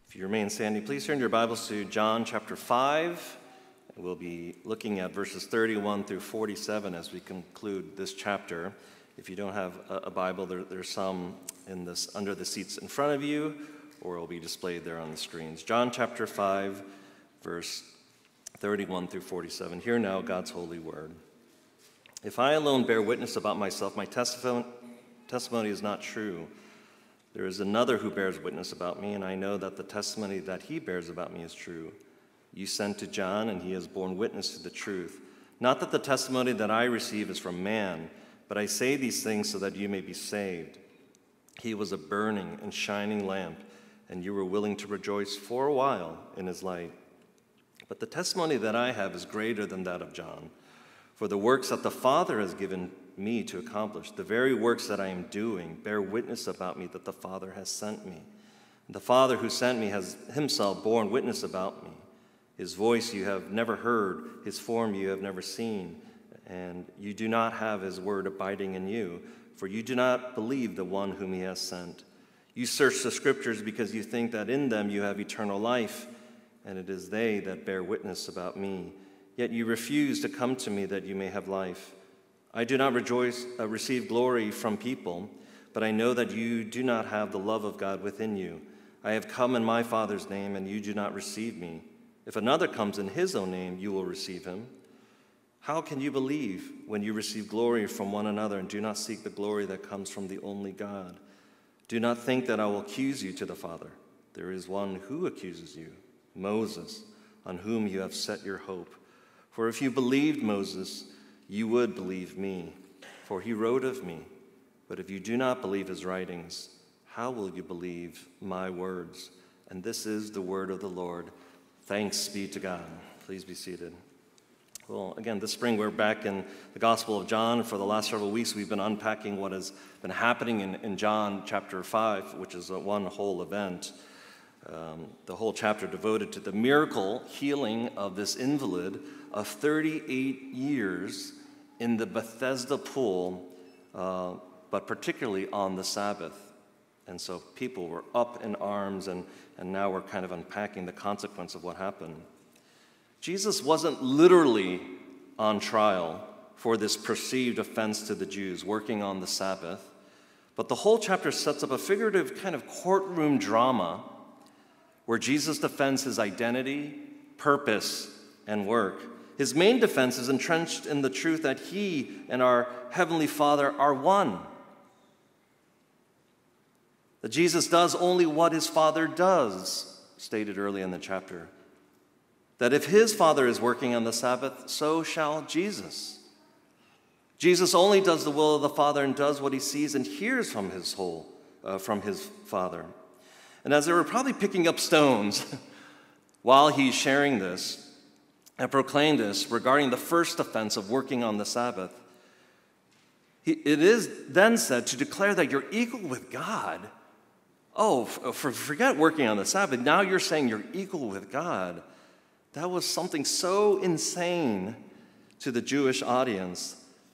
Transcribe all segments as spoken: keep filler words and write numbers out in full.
If you remain standing, please turn your Bibles to John chapter five. We'll be looking at verses thirty-one through forty-seven as we conclude this chapter. If you don't have a Bible, there, there's some in this under the seats in front of you, or it will be displayed there on the screens. John chapter five, verse thirty-one through forty-seven. Hear now God's holy word. If I alone bear witness about myself, my testimony, testimony is not true. There is another who bears witness about me, and I know that the testimony that he bears about me is true. You sent to John, and he has borne witness to the truth. Not that the testimony that I receive is from man, but I say these things so that you may be saved. He was a burning and shining lamp, and you were willing to rejoice for a while in his light. But the testimony that I have is greater than that of John. For the works that the Father has given me to accomplish, the very works that I am doing, bear witness about me that the Father has sent me. And the Father who sent me has himself borne witness about me. His voice you have never heard, his form you have never seen, and you do not have his word abiding in you, for you do not believe the one whom he has sent. You search the scriptures because you think that in them you have eternal life, and it is they that bear witness about me. Yet you refuse to come to me that you may have life. I do not rejoice, uh, receive glory from people, but I know that you do not have the love of God within you. I have come in my Father's name, and you do not receive me. If another comes in his own name, you will receive him. How can you believe when you receive glory from one another and do not seek the glory that comes from the only God? Do not think that I will accuse you to the Father. There is one who accuses you, Moses, on whom you have set your hope. For if you believed Moses, you would believe me, for he wrote of me. But if you do not believe his writings, how will you believe my words? And this is the word of the Lord. Thanks be to God. Please be seated. Well, again, this spring we're back in the Gospel of John. For the last several weeks, we've been unpacking what has been happening in, in John chapter five, which is a one whole event. Um, the whole chapter devoted to the miracle healing of this invalid of thirty-eight years in the Bethesda pool, uh, but particularly on the Sabbath. And so people were up in arms, and, and now we're kind of unpacking the consequence of what happened. Jesus wasn't literally on trial for this perceived offense to the Jews, working on the Sabbath, but the whole chapter sets up a figurative kind of courtroom drama where Jesus defends his identity, purpose, and work. His main defense is entrenched in the truth that he and our Heavenly Father are one. That Jesus does only what his Father does, stated early in the chapter. That if his Father is working on the Sabbath, so shall Jesus. Jesus only does the will of the Father and does what he sees and hears from his whole, uh, from his Father. And as they were probably picking up stones while he's sharing this and proclaimed this regarding the first offense of working on the Sabbath, he, it is then said to declare that you're equal with God. Oh, for, forget working on the Sabbath. Now you're saying you're equal with God. That was something so insane to the Jewish audience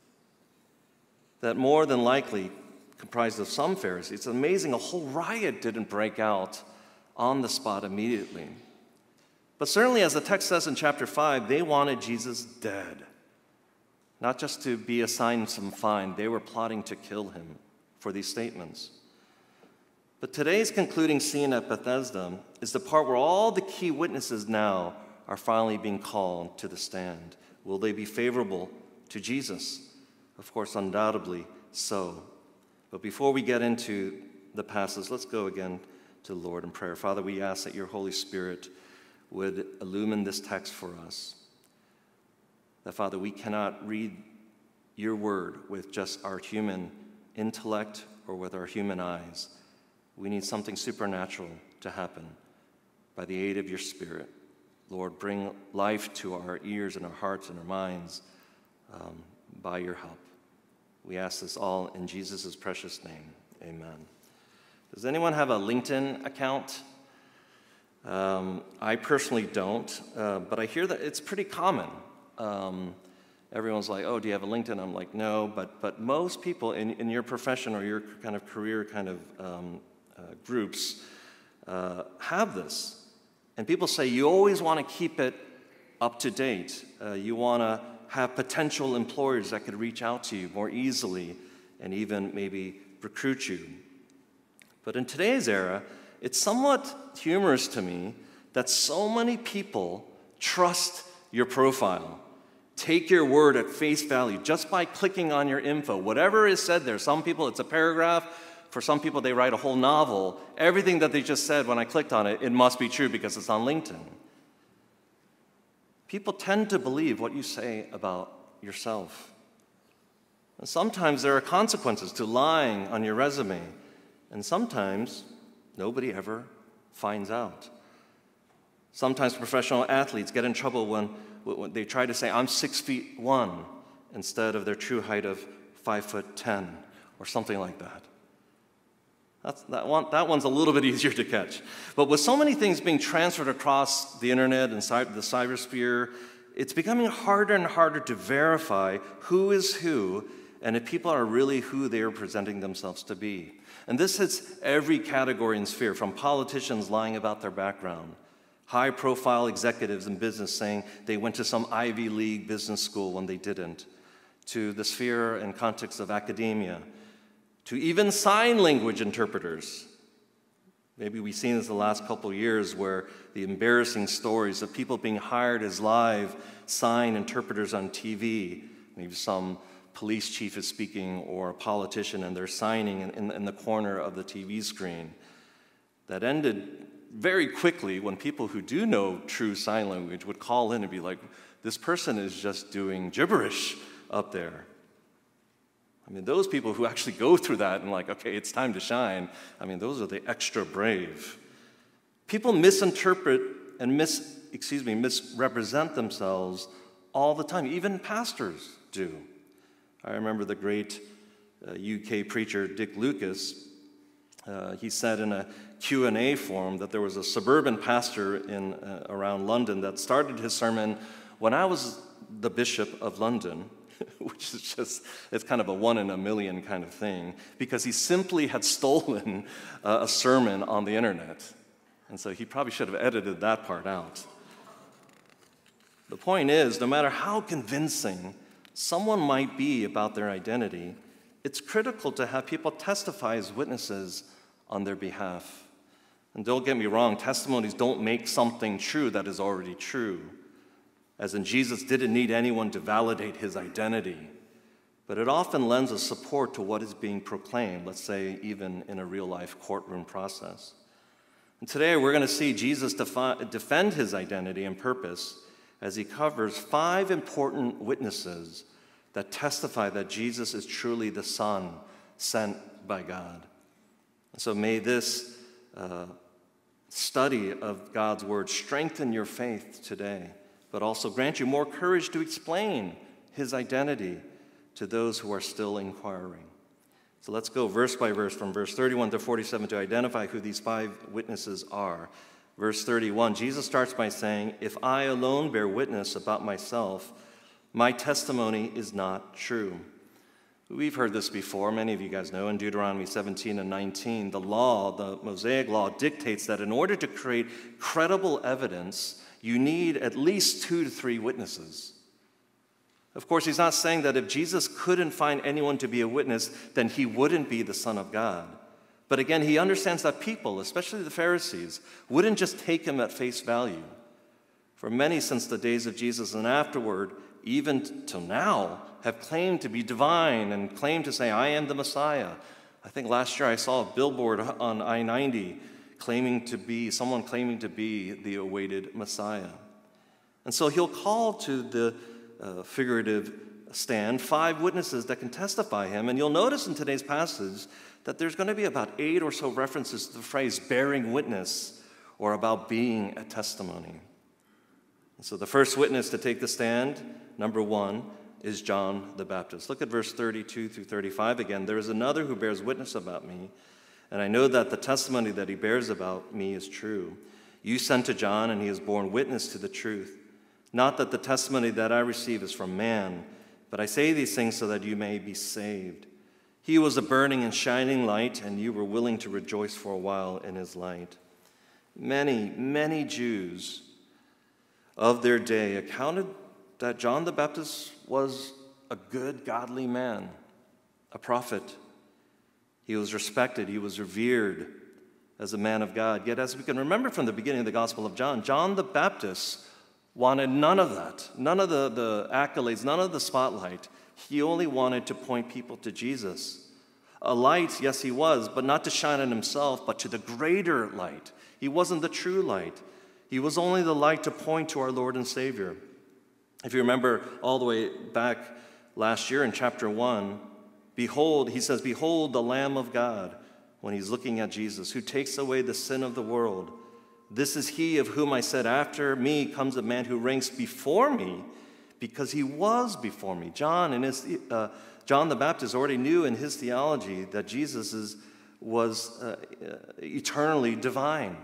that more than likely comprised of some Pharisees. It's amazing a whole riot didn't break out on the spot immediately. But certainly, as the text says in chapter five, they wanted Jesus dead. Not just to be assigned some fine, they were plotting to kill him for these statements. But today's concluding scene at Bethesda is the part where all the key witnesses now are finally being called to the stand. Will they be favorable to Jesus? Of course, undoubtedly so. But before we get into the passage, let's go again to the Lord in prayer. Father, we ask that your Holy Spirit would illumine this text for us. That, Father, we cannot read your word with just our human intellect or with our human eyes. We need something supernatural to happen by the aid of your Spirit. Lord, bring life to our ears and our hearts and our minds um, by your help. We ask this all in Jesus' precious name. Amen. Does anyone have a LinkedIn account? Um, I personally don't, uh, but I hear that it's pretty common. Um, everyone's like, oh, do you have a LinkedIn? I'm like, no, but but most people in, in your profession or your kind of career kind of um, uh, groups uh, have this. And people say you always want to keep it up to date. Uh, you want to have potential employers that could reach out to you more easily and even maybe recruit you. But in today's era, it's somewhat humorous to me that so many people trust your profile, take your word at face value just by clicking on your info. Whatever is said there, some people it's a paragraph, for some people they write a whole novel. Everything that they just said when I clicked on it, it must be true because it's on LinkedIn. People tend to believe what you say about yourself. And sometimes there are consequences to lying on your resume, and sometimes nobody ever finds out. Sometimes professional athletes get in trouble when, when they try to say, I'm six feet one, instead of their true height of five foot ten, or something like that. That's, that, one, that one's a little bit easier to catch. But with so many things being transferred across the internet and cy- the cybersphere, it's becoming harder and harder to verify who is who and if people are really who they are presenting themselves to be. And this hits every category and sphere, from politicians lying about their background, high-profile executives in business saying they went to some Ivy League business school when they didn't, to the sphere and context of academia, to even sign language interpreters. Maybe we've seen this the last couple of years where the embarrassing stories of people being hired as live sign interpreters on T V, maybe some police chief is speaking or a politician and they're signing in, in, in the corner of the T V screen. That ended very quickly when people who do know true sign language would call in and be like, this person is just doing gibberish up there. I mean, those people who actually go through that and like, okay, it's time to shine, I mean, those are the extra brave. People misinterpret and mis, excuse me, misrepresent themselves all the time. Even pastors do. I remember the great uh, U K preacher Dick Lucas. Uh, he said in a Q and A forum that there was a suburban pastor in uh, around London that started his sermon, when I was the Bishop of London, which is just, it's kind of a one in a million kind of thing, because he simply had stolen uh, a sermon on the internet. And so he probably should have edited that part out. The point is, no matter how convincing someone might be about their identity, it's critical to have people testify as witnesses on their behalf. And don't get me wrong, testimonies don't make something true that is already true. As in, Jesus didn't need anyone to validate his identity, but it often lends a support to what is being proclaimed, let's say even in a real-life courtroom process. And today we're going to see Jesus defi- defend his identity and purpose as he covers five important witnesses that testify that Jesus is truly the Son sent by God. And so may this uh, study of God's word strengthen your faith today, but also grant you more courage to explain his identity to those who are still inquiring. So let's go verse by verse from verse thirty-one to forty-seven to identify who these five witnesses are. Verse thirty-one, Jesus starts by saying, "If I alone bear witness about myself, my testimony is not true." We've heard this before. Many of you guys know in Deuteronomy seventeen and nineteen, the law, the Mosaic law, dictates that in order to create credible evidence, you need at least two to three witnesses. Of course, he's not saying that if Jesus couldn't find anyone to be a witness, then he wouldn't be the Son of God. But again, he understands that people, especially the Pharisees, wouldn't just take him at face value. For many since the days of Jesus and afterward, even till now, have claimed to be divine and claimed to say, I am the Messiah. I think last year I saw a billboard on I ninety claiming to be, someone claiming to be the awaited Messiah. And so he'll call to the uh, figurative stand five witnesses that can testify him. And you'll notice in today's passage that there's going to be about eight or so references to the phrase bearing witness or about being a testimony. And so the first witness to take the stand, number one, is John the Baptist. Look at verse thirty-two through thirty-five again. There is another who bears witness about me, and I know that the testimony that he bears about me is true. You sent to John, and he has borne witness to the truth. Not that the testimony that I receive is from man, but I say these things so that you may be saved. He was a burning and shining light, and you were willing to rejoice for a while in his light. many, many Jews of their day accounted that John the Baptist was a good, godly man, a prophet. He was respected, he was revered as a man of God. Yet, as we can remember from the beginning of the Gospel of John, John the Baptist wanted none of that, none of the, the accolades, none of the spotlight. He only wanted to point people to Jesus. A light, yes, he was, but not to shine on himself, but to the greater light. He wasn't the true light. He was only the light to point to our Lord and Savior. If you remember all the way back last year in chapter one, behold, he says, behold the Lamb of God, when he's looking at Jesus, who takes away the sin of the world. This is he of whom I said, after me comes a man who ranks before me, because he was before me. John, in his, uh, John the Baptist already knew in his theology that Jesus is, was uh, eternally divine.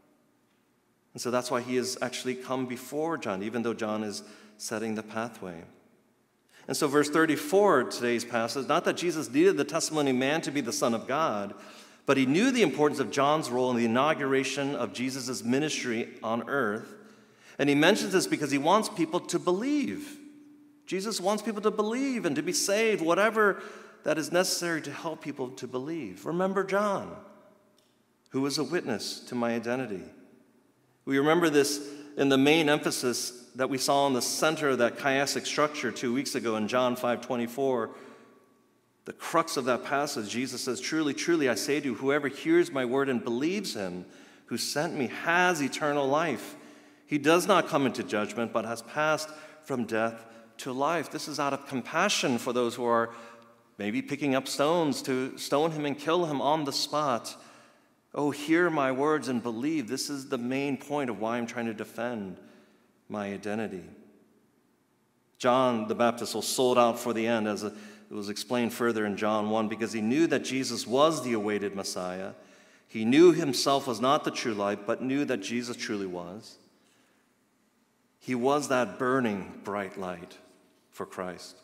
And so that's why he has actually come before John, even though John is setting the pathway. And so verse thirty-four, today's passage, not that Jesus needed the testimony of man to be the Son of God, but he knew the importance of John's role in the inauguration of Jesus' ministry on earth. And he mentions this because he wants people to believe. Jesus wants people to believe and to be saved, whatever that is necessary to help people to believe. Remember John, who was a witness to my identity. We remember this in the main emphasis that we saw in the center of that chiastic structure two weeks ago in John five twenty-four. The crux of that passage, Jesus says, truly, truly, I say to you, whoever hears my word and believes him who sent me has eternal life. He does not come into judgment, but has passed from death to life. This is out of compassion for those who are maybe picking up stones to stone him and kill him on the spot. Oh, hear my words and believe. This is the main point of why I'm trying to defend my identity. John the Baptist was sold out for the end, as it was explained further in John one, because he knew that Jesus was the awaited Messiah. He knew himself was not the true light, but knew that Jesus truly was. He was that burning bright light for Christ.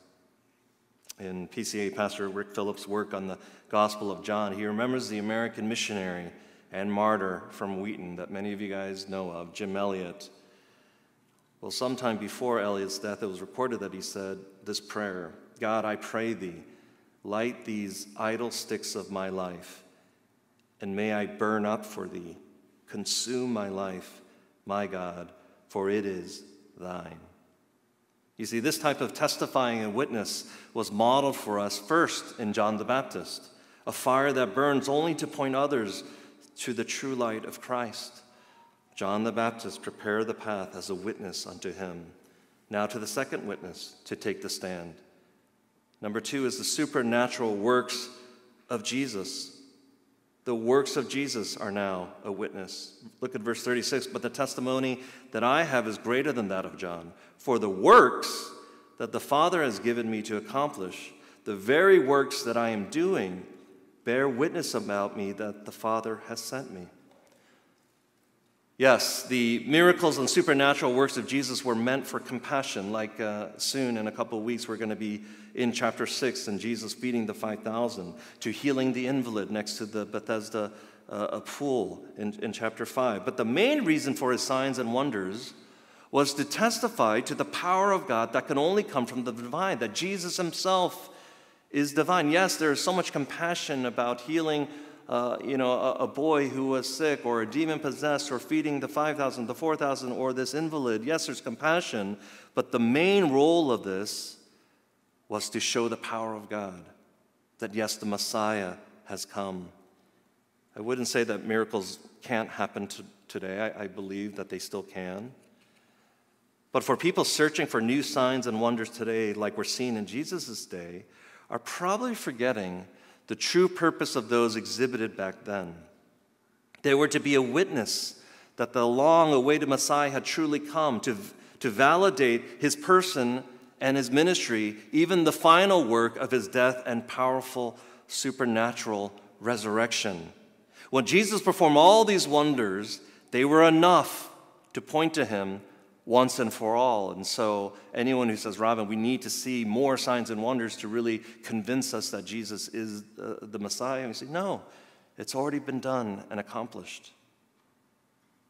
In P C A, Pastor Rick Phillips' work on the Gospel of John, he remembers the American missionary and martyr from Wheaton that many of you guys know of, Jim Elliot. Well, sometime before Elliot's death, it was reported that he said this prayer, God, I pray thee, light these idle sticks of my life, and may I burn up for thee, consume my life, my God, for it is thine. You see, this type of testifying and witness was modeled for us first in John the Baptist, a fire that burns only to point others to the true light of Christ. John the Baptist prepared the path as a witness unto him. Now to the second witness to take the stand. Number two is the supernatural works of Jesus. The works of Jesus are now a witness. Look at verse thirty-six. But the testimony that I have is greater than that of John. For the works that the Father has given me to accomplish, the very works that I am doing, bear witness about me that the Father has sent me. Yes, the miracles and supernatural works of Jesus were meant for compassion, like uh, soon in a couple of weeks we're going to be in chapter six and Jesus feeding the five thousand, to healing the invalid next to the Bethesda uh, pool in, in chapter five. But the main reason for his signs and wonders was to testify to the power of God that can only come from the divine, that Jesus himself is divine. Yes, there is so much compassion about healing Uh, you know, a, a boy who was sick, or a demon-possessed, or feeding the five thousand, the four thousand, or this invalid. Yes, there's compassion, but the main role of this was to show the power of God, that yes, the Messiah has come. I wouldn't say that miracles can't happen to, today. I, I believe that they still can. But for people searching for new signs and wonders today, like we're seeing in Jesus' day, are probably forgetting the true purpose of those exhibited back then. They were to be a witness that the long-awaited Messiah had truly come to, to validate his person and his ministry, even the final work of his death and powerful supernatural resurrection. When Jesus performed all these wonders, they were enough to point to him once and for all. And so anyone who says, Robin, we need to see more signs and wonders to really convince us that Jesus is uh, the Messiah, and we say, no, it's already been done and accomplished.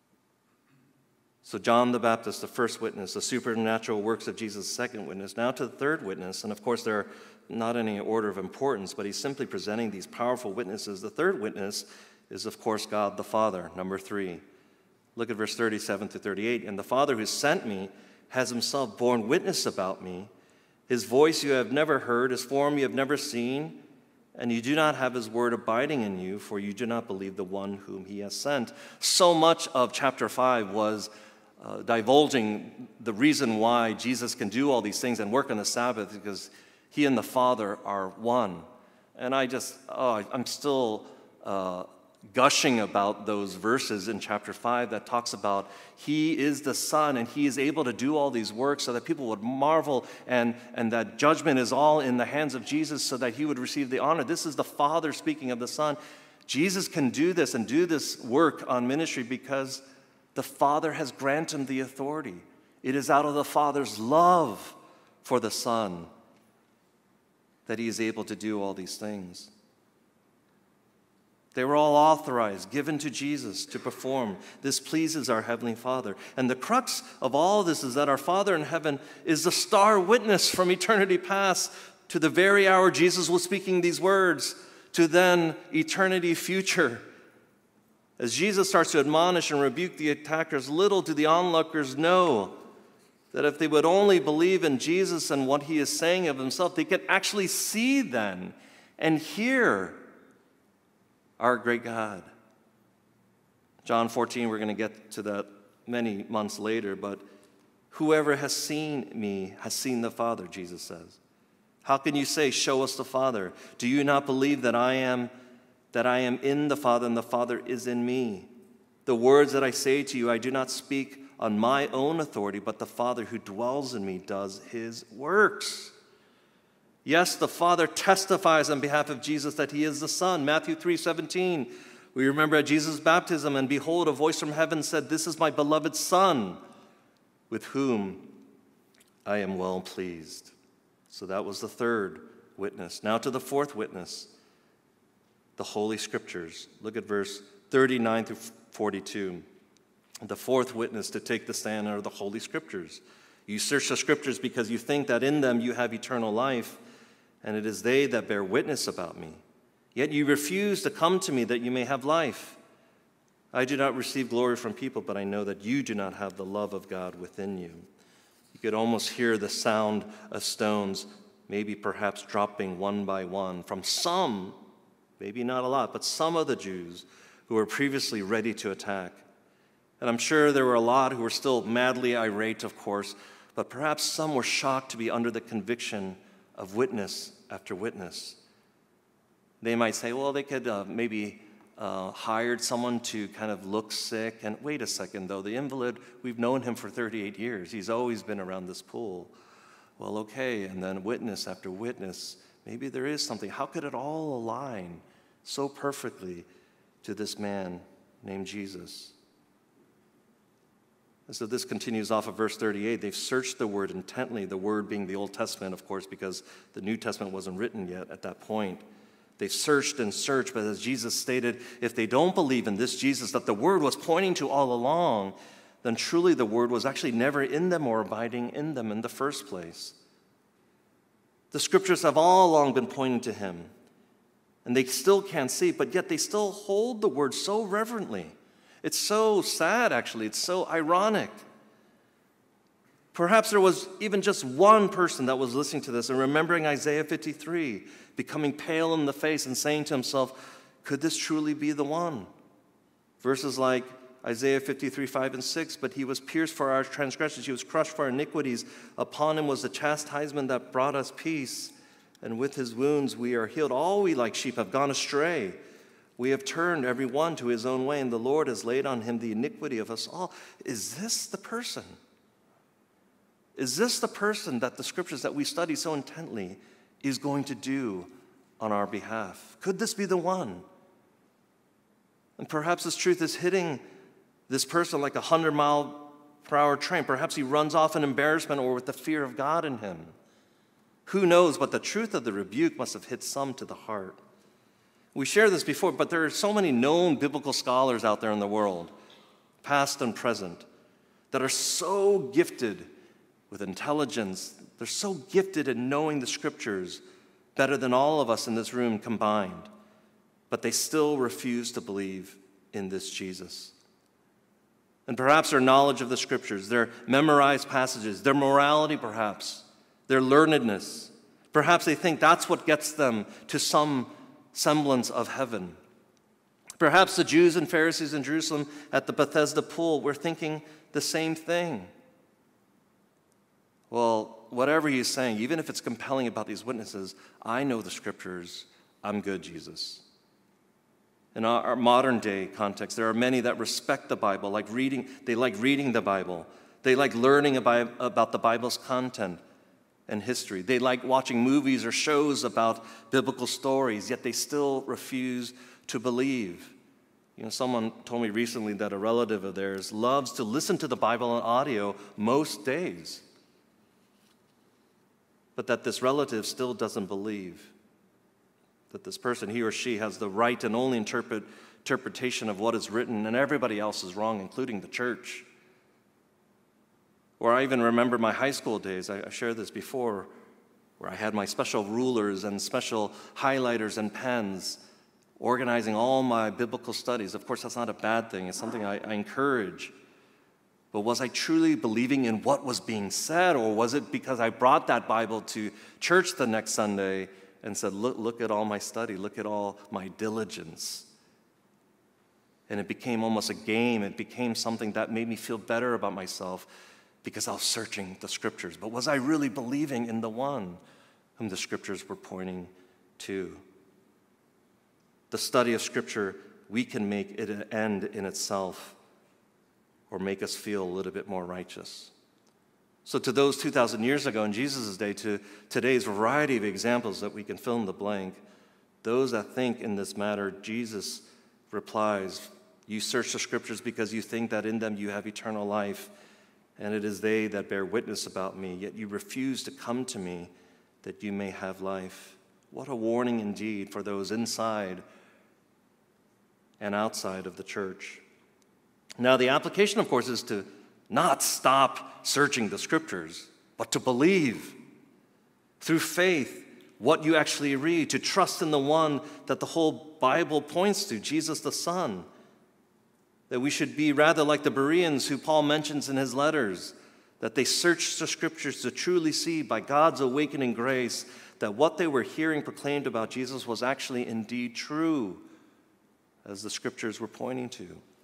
So John the Baptist, the first witness, the supernatural works of Jesus, the second witness. Now to the third witness, and of course they're not in any order of importance, but he's simply presenting these powerful witnesses. The third witness is, of course, God the Father, number three. Look at verse thirty-seven to thirty-eight. And the Father who sent me has himself borne witness about me. His voice you have never heard, his form you have never seen, and you do not have his word abiding in you, for you do not believe the one whom he has sent. So much of chapter five was uh, divulging the reason why Jesus can do all these things and work on the Sabbath, because he and the Father are one. And I just, oh, I'm still uh, gushing about those verses in chapter five that talks about he is the Son and he is able to do all these works so that people would marvel, and, and that judgment is all in the hands of Jesus so that he would receive the honor. This is the Father speaking of the Son. Jesus can do this and do this work on ministry because the Father has granted him the authority. It is out of the Father's love for the Son that he is able to do all these things. They were all authorized, given to Jesus to perform. This pleases our Heavenly Father. And the crux of all this is that our Father in heaven is the star witness from eternity past to the very hour Jesus was speaking these words, to then eternity future. As Jesus starts to admonish and rebuke the attackers, little do the onlookers know that if they would only believe in Jesus and what he is saying of himself, they could actually see then and hear our great God. John fourteen, we're going to get to that many months later, but whoever has seen me has seen the Father, Jesus says. How can you say, show us the Father? Do you not believe that I am that I am in the Father and the Father is in me? The words that I say to you, I do not speak on my own authority, but the Father who dwells in me does his works. Yes, the Father testifies on behalf of Jesus that he is the Son. Matthew three seventeen. We remember at Jesus' baptism, and behold, a voice from heaven said, this is my beloved Son, with whom I am well pleased. So that was the third witness. Now to the fourth witness, the Holy Scriptures. Look at verse thirty-nine through forty-two. The fourth witness to take the stand are the Holy Scriptures. You search the Scriptures because you think that in them you have eternal life, and it is they that bear witness about me. Yet you refuse to come to me that you may have life. I do not receive glory from people, but I know that you do not have the love of God within you. You could almost hear the sound of stones, maybe perhaps dropping one by one from some, maybe not a lot, but some of the Jews who were previously ready to attack. And I'm sure there were a lot who were still madly irate, of course, but perhaps some were shocked to be under the conviction of witness after witness. They might say, well, they could uh, maybe uh, hired someone to kind of look sick. And wait a second, though, the invalid, we've known him for thirty-eight years. He's always been around this pool. Well, okay, and then witness after witness. Maybe there is something. How could it all align so perfectly to this man named Jesus? And so this continues off of verse thirty-eight. They've searched the word intently, the word being the Old Testament, of course, because the New Testament wasn't written yet at that point. They've searched and searched, but as Jesus stated, if they don't believe in this Jesus that the word was pointing to all along, then truly the word was actually never in them or abiding in them in the first place. The scriptures have all along been pointing to him, and they still can't see, but yet they still hold the word so reverently. It's so sad, actually. It's so ironic. Perhaps there was even just one person that was listening to this and remembering Isaiah fifty-three, becoming pale in the face and saying to himself, could this truly be the one? Verses like Isaiah fifty-three, five and six, but he was pierced for our transgressions, he was crushed for our iniquities. Upon him was the chastisement that brought us peace, and with his wounds we are healed. All we like sheep have gone astray. We have turned every one to his own way, and the Lord has laid on him the iniquity of us all. Is this the person? Is this the person that the scriptures that we study so intently is going to do on our behalf? Could this be the one? And perhaps this truth is hitting this person like a hundred mile per hour train. Perhaps he runs off in embarrassment or with the fear of God in him. Who knows, but the truth of the rebuke must have hit some to the heart. We shared this before, but there are so many known biblical scholars out there in the world, past and present, that are so gifted with intelligence. They're so gifted in knowing the Scriptures better than all of us in this room combined, but they still refuse to believe in this Jesus. And perhaps their knowledge of the Scriptures, their memorized passages, their morality perhaps, their learnedness, perhaps they think that's what gets them to some semblance of heaven. Perhaps the Jews and Pharisees in Jerusalem at the Bethesda pool were thinking the same thing. Well, whatever he's saying, even if it's compelling about these witnesses, I know the Scriptures. I'm good, Jesus. In our, our modern day context, there are many that respect the Bible, like reading. They like reading the Bible. They like learning about, about the Bible's content and history. They like watching movies or shows about biblical stories, yet they still refuse to believe. You know, someone told me recently that a relative of theirs loves to listen to the Bible on audio most days, but that this relative still doesn't believe that this person, he or she, has the right and only interpret, interpretation of what is written, and everybody else is wrong, including the church. Or I even remember my high school days, I, I shared this before, where I had my special rulers and special highlighters and pens, organizing all my biblical studies. Of course, that's not a bad thing. It's something I, I encourage. But was I truly believing in what was being said, or was it because I brought that Bible to church the next Sunday and said, look, look at all my study, look at all my diligence? And it became almost a game. It became something that made me feel better about myself because I was searching the Scriptures. But was I really believing in the one whom the Scriptures were pointing to? The study of Scripture, we can make it an end in itself or make us feel a little bit more righteous. So to those two thousand years ago in Jesus' day, to today's variety of examples that we can fill in the blank, those that think in this matter, Jesus replies, you search the Scriptures because you think that in them you have eternal life, and it is they that bear witness about me, yet you refuse to come to me that you may have life. What a warning indeed for those inside and outside of the church. Now, the application, of course, is to not stop searching the Scriptures, but to believe through faith what you actually read, to trust in the one that the whole Bible points to, Jesus the Son. That we should be rather like the Bereans who Paul mentions in his letters, that they searched the Scriptures to truly see by God's awakening grace that what they were hearing proclaimed about Jesus was actually indeed true, as the Scriptures were pointing to.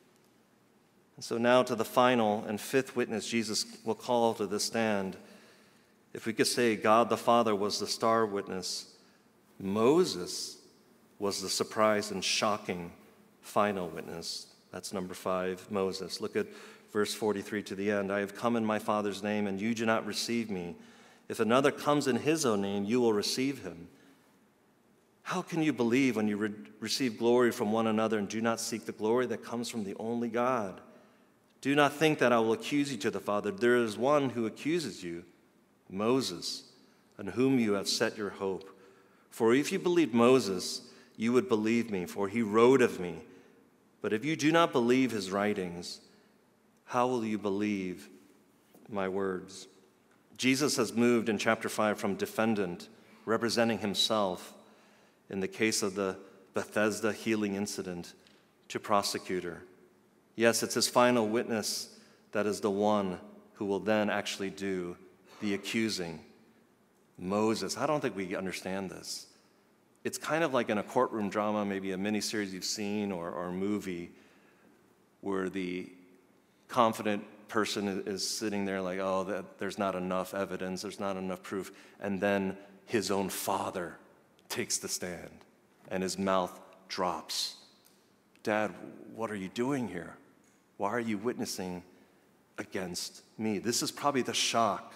And so now to the final and fifth witness Jesus will call to the stand. If we could say God the Father was the star witness, Moses was the surprised and shocking final witness. That's number five, Moses. Look at verse forty-three to the end. I have come in my Father's name, and you do not receive me. If another comes in his own name, you will receive him. How can you believe when you re- receive glory from one another and do not seek the glory that comes from the only God? Do not think that I will accuse you to the Father. There is one who accuses you, Moses, on whom you have set your hope. For if you believed Moses, you would believe me, for he wrote of me. But if you do not believe his writings, how will you believe my words? Jesus has moved in chapter five from defendant, representing himself in the case of the Bethesda healing incident, to prosecutor. Yes, it's his final witness that is the one who will then actually do the accusing. Moses. I don't think we understand this. It's kind of like in a courtroom drama, maybe a miniseries you've seen or, or a movie, where the confident person is sitting there like, oh, that, there's not enough evidence, there's not enough proof, and then his own father takes the stand and his mouth drops. Dad, what are you doing here? Why are you witnessing against me? This is probably the shock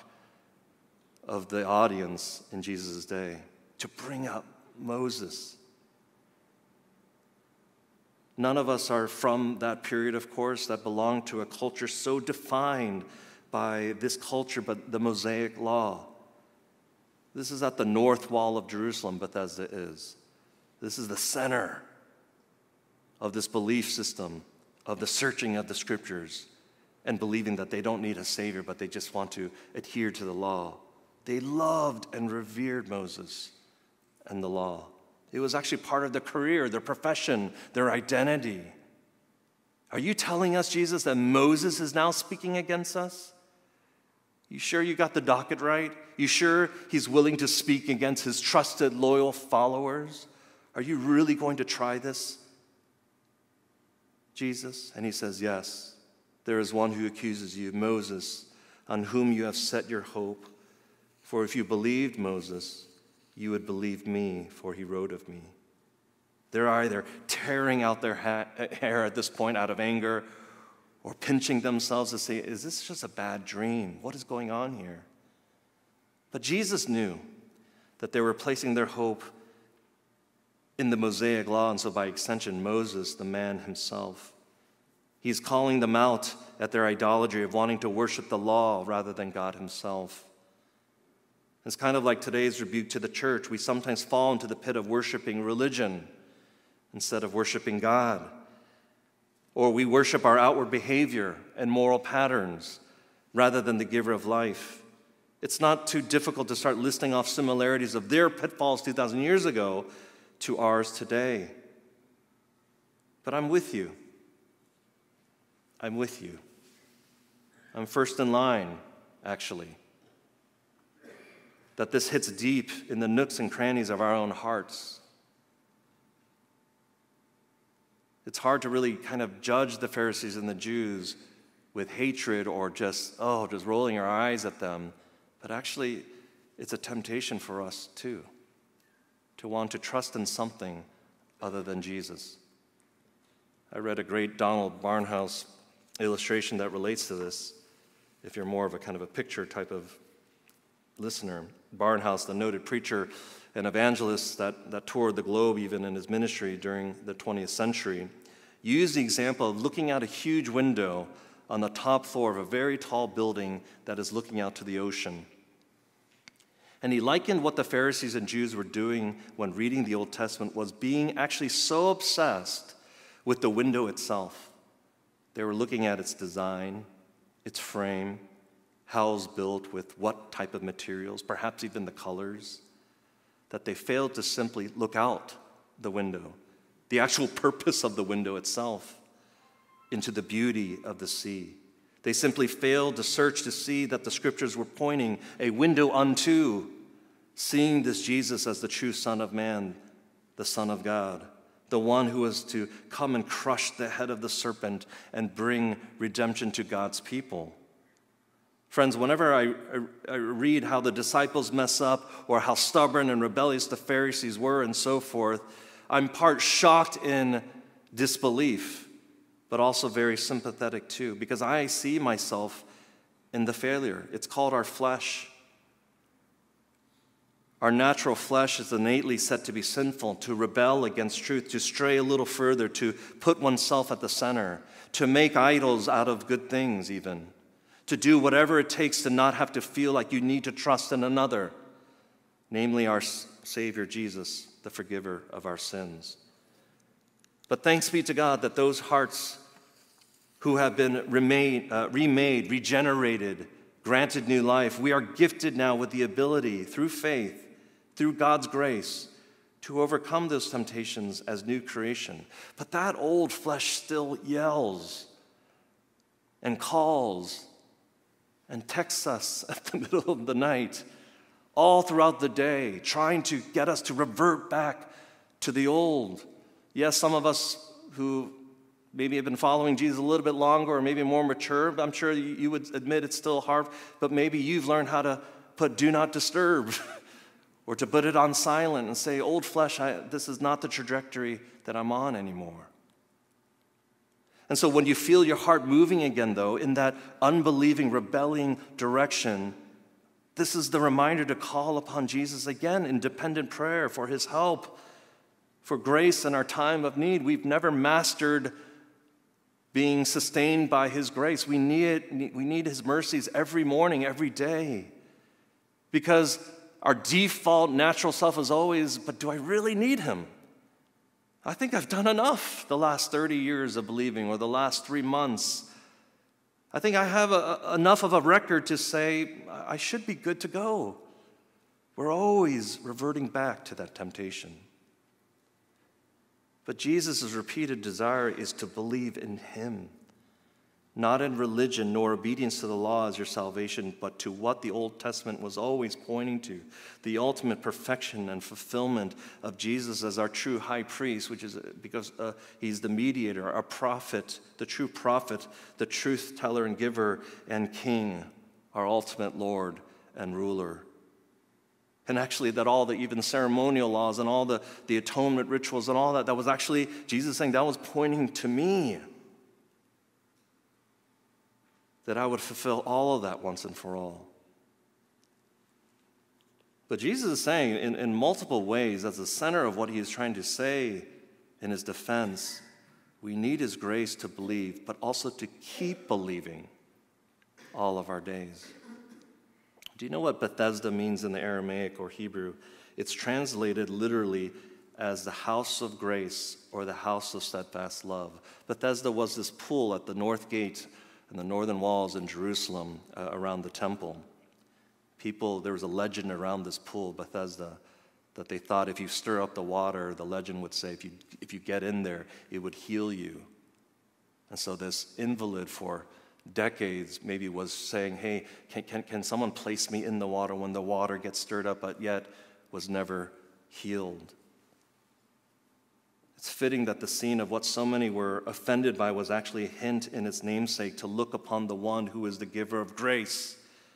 of the audience in Jesus' day, to bring up Moses. None of us are from that period, of course, that belong to a culture so defined by this culture, but the Mosaic law. This is at the north wall of Jerusalem, Bethesda is. This is the center of this belief system, of the searching of the Scriptures. and believing that they don't need a Savior, but they just want to adhere to the law. They loved and revered Moses and the law. It was actually part of their career, their profession, their identity. Are you telling us, Jesus, that Moses is now speaking against us? You sure you got the docket right? You sure he's willing to speak against his trusted, loyal followers? Are you really going to try this, Jesus? And he says, yes, there is one who accuses you, Moses, on whom you have set your hope. For if you believed Moses, you would believe me, for he wrote of me. They're either tearing out their ha- hair at this point out of anger or pinching themselves to say, is this just a bad dream? What is going on here? But Jesus knew that they were placing their hope in the Mosaic law, and so by extension, Moses, the man himself. He's calling them out at their idolatry of wanting to worship the law rather than God himself. It's kind of like today's rebuke to the church. We sometimes fall into the pit of worshiping religion instead of worshiping God. Or we worship our outward behavior and moral patterns rather than the giver of life. It's not too difficult to start listing off similarities of their pitfalls two thousand years ago to ours today. But I'm with you. I'm with you. I'm first in line, actually. That this hits deep in the nooks and crannies of our own hearts. It's hard to really kind of judge the Pharisees and the Jews with hatred or just, oh, just rolling our eyes at them. But actually, it's a temptation for us too, to want to trust in something other than Jesus. I read a great Donald Barnhouse illustration that relates to this, if you're more of a kind of a picture type of listener. Barnhouse, the noted preacher and evangelist that, that toured the globe even in his ministry during the twentieth century, used the example of looking out a huge window on the top floor of a very tall building that is looking out to the ocean. And he likened what the Pharisees and Jews were doing when reading the Old Testament was being actually so obsessed with the window itself. They were looking at its design, its frame, how it was built with what type of materials, perhaps even the colors, that they failed to simply look out the window, the actual purpose of the window itself, into the beauty of the sea. They simply failed to search to see that the scriptures were pointing a window unto seeing this Jesus as the true Son of Man, the Son of God, the one who was to come and crush the head of the serpent and bring redemption to God's people. Friends, whenever I, I, I read how the disciples mess up or how stubborn and rebellious the Pharisees were and so forth, I'm part shocked in disbelief, but also very sympathetic too, because I see myself in the failure. It's called our flesh. Our natural flesh is innately set to be sinful, to rebel against truth, to stray a little further, to put oneself at the center, to make idols out of good things even, to do whatever it takes to not have to feel like you need to trust in another, namely our Savior Jesus, the forgiver of our sins. But thanks be to God that those hearts who have been remade, uh, remade, regenerated, granted new life, we are gifted now with the ability, through faith, through God's grace, to overcome those temptations as new creation. But that old flesh still yells and calls and texts us at the middle of the night, all throughout the day, trying to get us to revert back to the old. Yes, some of us who maybe have been following Jesus a little bit longer or maybe more mature, I'm sure you would admit it's still hard, but maybe you've learned how to put do not disturb or to put it on silent and say, old flesh, I, this is not the trajectory that I'm on anymore. And so when you feel your heart moving again, though, in that unbelieving, rebelling direction, this is the reminder to call upon Jesus again in dependent prayer for his help, for grace in our time of need. We've never mastered being sustained by his grace. We need it, we need his mercies every morning, every day. Because our default natural self is always, but do I really need him? I think I've done enough the last thirty years of believing or the last three months. I think I have a, enough of a record to say I should be good to go. We're always reverting back to that temptation. But Jesus' repeated desire is to believe in him, not in religion nor obedience to the law as your salvation, but to what the Old Testament was always pointing to, the ultimate perfection and fulfillment of Jesus as our true high priest, which is because uh, he's the mediator, our prophet, the true prophet, the truth teller and giver and king, our ultimate Lord and ruler. And actually that all the even ceremonial laws and all the, the atonement rituals and all that, that was actually, Jesus saying that was pointing to me. That I would fulfill all of that once and for all. But Jesus is saying in, in multiple ways, as the center of what he is trying to say in his defense, we need his grace to believe, but also to keep believing all of our days. Do you know what Bethesda means in the Aramaic or Hebrew? It's translated literally as the house of grace or the house of steadfast love. Bethesda was this pool at the north gate and the northern walls in Jerusalem uh, around the temple. People, there was a legend around this pool, Bethesda, that they thought if you stir up the water, the legend would say if you, if you get in there, it would heal you. And so this invalid for decades maybe was saying, hey, can, can, can someone place me in the water when the water gets stirred up, but yet was never healed. It's fitting that the scene of what so many were offended by was actually a hint in its namesake to look upon the one who is the giver of grace,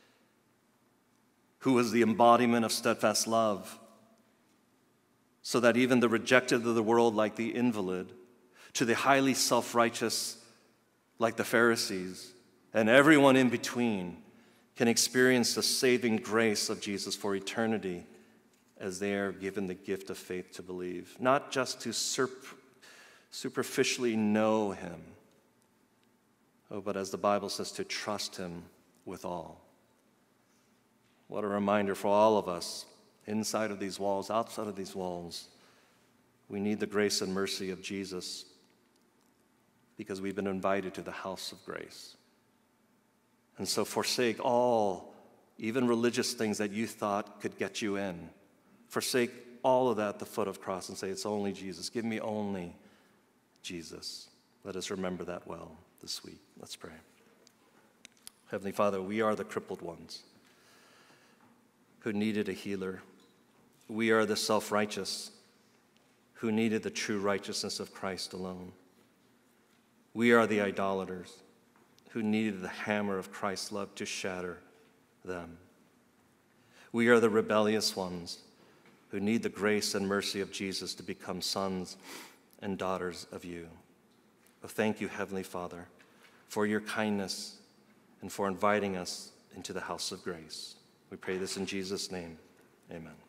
who is the embodiment of steadfast love, so that even the rejected of the world like the invalid, to the highly self-righteous like the Pharisees, and everyone in between can experience the saving grace of Jesus for eternity as they are given the gift of faith to believe, not just to surp- superficially know him, oh, but as the Bible says, to trust him with all. What a reminder for all of us, inside of these walls, outside of these walls. We need the grace and mercy of Jesus because we've been invited to the house of grace. And so forsake all, even religious things that you thought could get you in. Forsake all of that at the foot of the cross and say, it's only Jesus. Give me only Jesus. Let us remember that well this week. Let's pray. Heavenly Father, we are the crippled ones who needed a healer. We are the self-righteous who needed the true righteousness of Christ alone. We are the idolaters who needed the hammer of Christ's love to shatter them. We are the rebellious ones who need the grace and mercy of Jesus to become sons and daughters of you. Oh, thank you, Heavenly Father, for your kindness and for inviting us into the house of grace. We pray this in Jesus' name. Amen.